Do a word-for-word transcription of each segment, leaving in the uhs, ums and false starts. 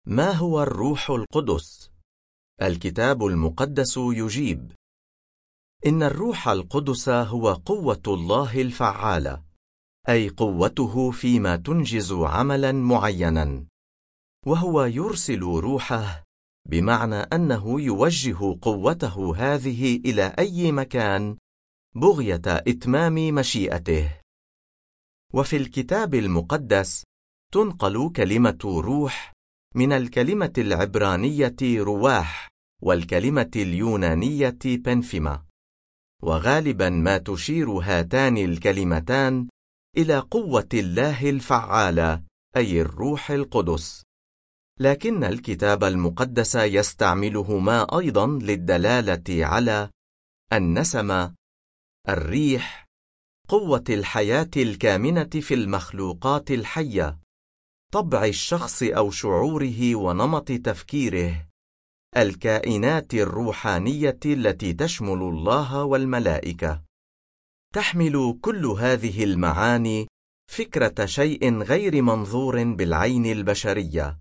ما هو الروح القدس؟ الكتاب المقدس يجيب: إن الروح القدس هو قوة الله الفعالة، أي قوته فيما تنجز عملا معينا، وهو يرسل روحه، بمعنى أنه يوجه قوته هذه إلى أي مكان بغية إتمام مشيئته. وفي الكتاب المقدس تنقل كلمة روح من الكلمة العبرانية رواح والكلمة اليونانية بنفما، وغالبا ما تشير هاتان الكلمتان إلى قوة الله الفعالة، أي الروح القدس، لكن الكتاب المقدس يستعملهما أيضا للدلالة على النسمة، الريح، قوة الحياة الكامنة في المخلوقات الحية، طبع الشخص أو شعوره ونمط تفكيره، الكائنات الروحانية التي تشمل الله والملائكة. تحمل كل هذه المعاني فكرة شيء غير منظور بالعين البشرية،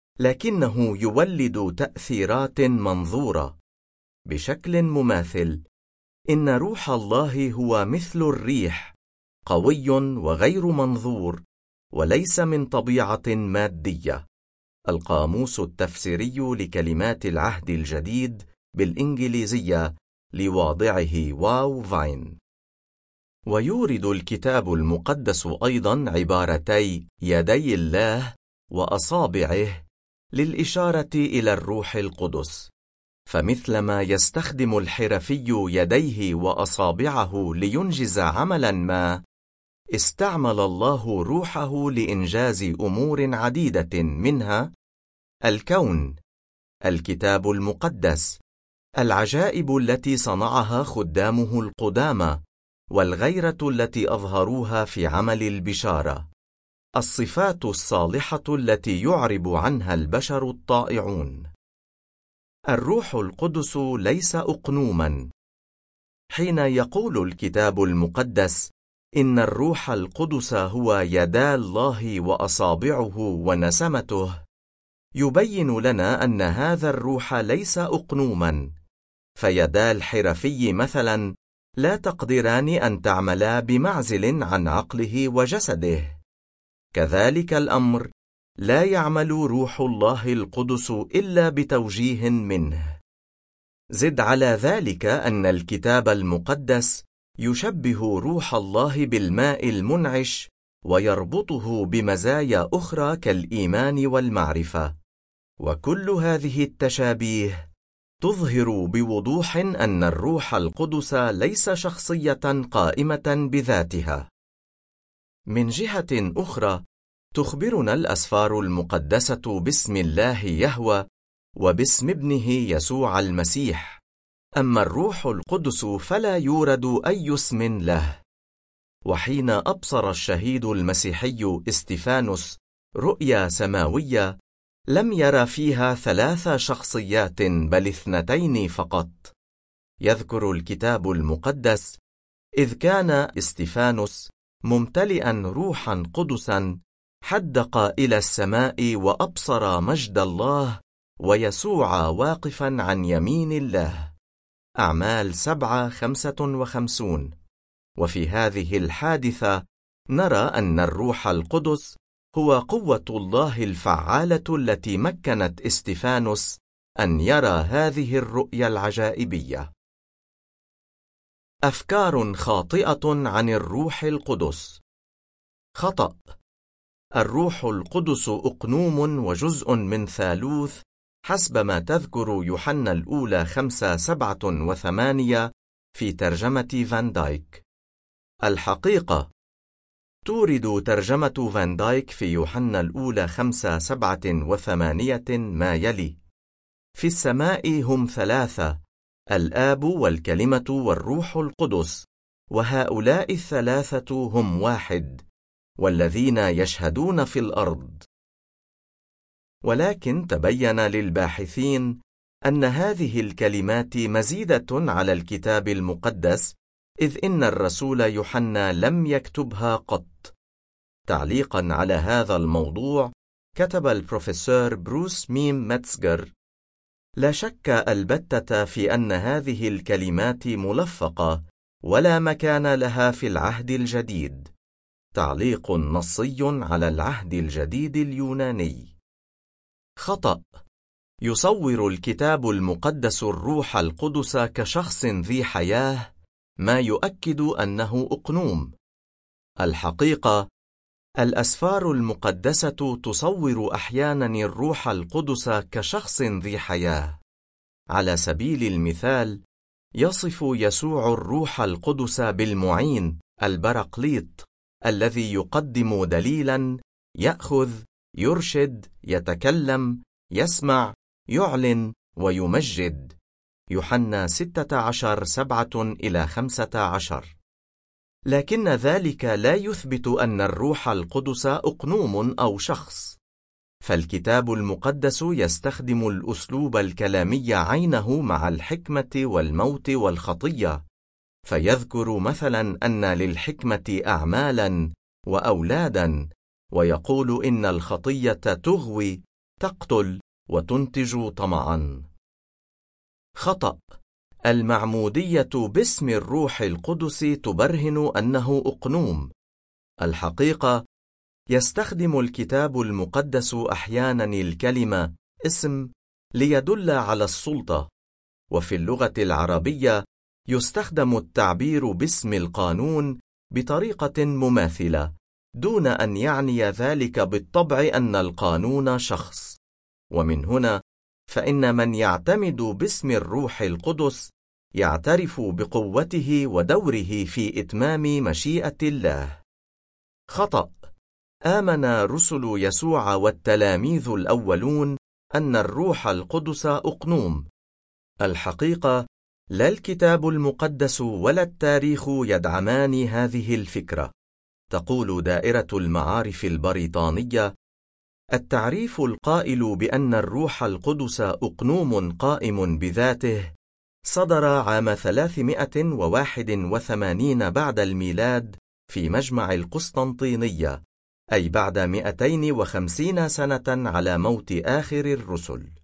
لكنه يولد تأثيرات منظورة. بشكل مماثل، إن روح الله هو مثل الريح، قوي وغير منظور، وليس من طبيعة مادية. القاموس التفسيري لكلمات العهد الجديد بالإنجليزية لواضعه واو فاين. ويورد الكتاب المقدس أيضا عبارتي يدي الله وأصابعه للإشارة إلى الروح القدس، فمثلما يستخدم الحرفي يديه وأصابعه لينجز عملا ما، استعمل الله روحه لإنجاز أمور عديدة، منها الكون، الكتاب المقدس، العجائب التي صنعها خدامه القدامى، والغيرة التي أظهروها في عمل البشارة، الصفات الصالحة التي يعرب عنها البشر الطائعون. الروح القدس ليس أقنوما. حين يقول الكتاب المقدس إن الروح القدس هو يدا الله وأصابعه ونسمته، يبين لنا أن هذا الروح ليس أقنوما، فيدا الحرفي مثلا لا تقدران أن تعملا بمعزل عن عقله وجسده. كذلك الأمر لا يعمل روح الله القدس إلا بتوجيه منه. زد على ذلك أن الكتاب المقدس يشبه روح الله بالماء المنعش، ويربطه بمزايا أخرى كالإيمان والمعرفة، وكل هذه التشابيه تظهر بوضوح أن الروح القدس ليس شخصية قائمة بذاتها. من جهة أخرى، تخبرنا الأسفار المقدسة باسم الله يهوه وباسم ابنه يسوع المسيح، أما الروح القدس فلا يورد أي اسم له. وحين أبصر الشهيد المسيحي استيفانوس رؤيا سماوية، لم ير فيها ثلاث شخصيات بل اثنتين فقط. يذكر الكتاب المقدس: إذ كان استيفانوس ممتلئا روحا قدسا، حدق إلى السماء وأبصر مجد الله ويسوع واقفا عن يمين الله. أعمال سبعة خمسة وخمسون. وفي هذه الحادثة نرى أن الروح القدس هو قوة الله الفعالة التي مكنت استيفانوس أن يرى هذه الرؤيا العجائبية. أفكار خاطئة عن الروح القدس. خطأ. الروح القدس أقنوم وجزء من ثالوث، حسب ما تذكر يوحنا الأولى خمسة سبعة وثمانية في ترجمة فان دايك. الحقيقة، تورد ترجمة فان دايك في يوحنا الأولى خمسة سبعة وثمانية ما يلي: في السماء هم ثلاثة، الآب والكلمة والروح القدس، وهؤلاء الثلاثة هم واحد، والذين يشهدون في الأرض. ولكن تبين للباحثين أن هذه الكلمات مزيدة على الكتاب المقدس، إذ إن الرسول يوحنا لم يكتبها قط. تعليقا على هذا الموضوع، كتب البروفيسور بروس ميم ميتزجر: لا شك البتة في أن هذه الكلمات ملفقة ولا مكان لها في العهد الجديد. تعليق نصي على العهد الجديد اليوناني. خطأ. يصور الكتاب المقدس الروح القدس كشخص ذي حياة، ما يؤكد أنه أقنوم. الحقيقة، الأسفار المقدسة تصور أحيانا الروح القدس كشخص ذي حياة. على سبيل المثال، يصف يسوع الروح القدس بالمعين البراقليط، الذي يقدم دليلا، يأخذ، يرشد، يتكلم، يسمع، يعلن ويمجد. يوحنا ستة عشر سبعة إلى خمسة عشر. لكن ذلك لا يثبت أن الروح القدس أقنوم أو شخص، فالكتاب المقدس يستخدم الأسلوب الكلامي عينه مع الحكمة والموت والخطية، فيذكر مثلا أن للحكمة أعمالا وأولادا، ويقول إن الخطية تغوي، تقتل وتنتج طمعا. خطأ. المعمودية باسم الروح القدس تبرهن أنه أقنوم. الحقيقة، يستخدم الكتاب المقدس أحيانا الكلمة اسم ليدل على السلطة، وفي اللغة العربية يستخدم التعبير باسم القانون بطريقة مماثلة، دون أن يعني ذلك بالطبع أن القانون شخص. ومن هنا فإن من يعتمد باسم الروح القدس يعترف بقوته ودوره في إتمام مشيئة الله. خطأ. آمن رسل يسوع والتلاميذ الأولون أن الروح القدس أقنوم. الحقيقة، لا الكتاب المقدس ولا التاريخ يدعمان هذه الفكرة. تقول دائرة المعارف البريطانية: التعريف القائل بأن الروح القدس أقنوم قائم بذاته صدر عام ثلاثمائة وواحد وثمانين بعد الميلاد في مجمع القسطنطينية، أي بعد مئتين وخمسين سنة على موت آخر الرسل.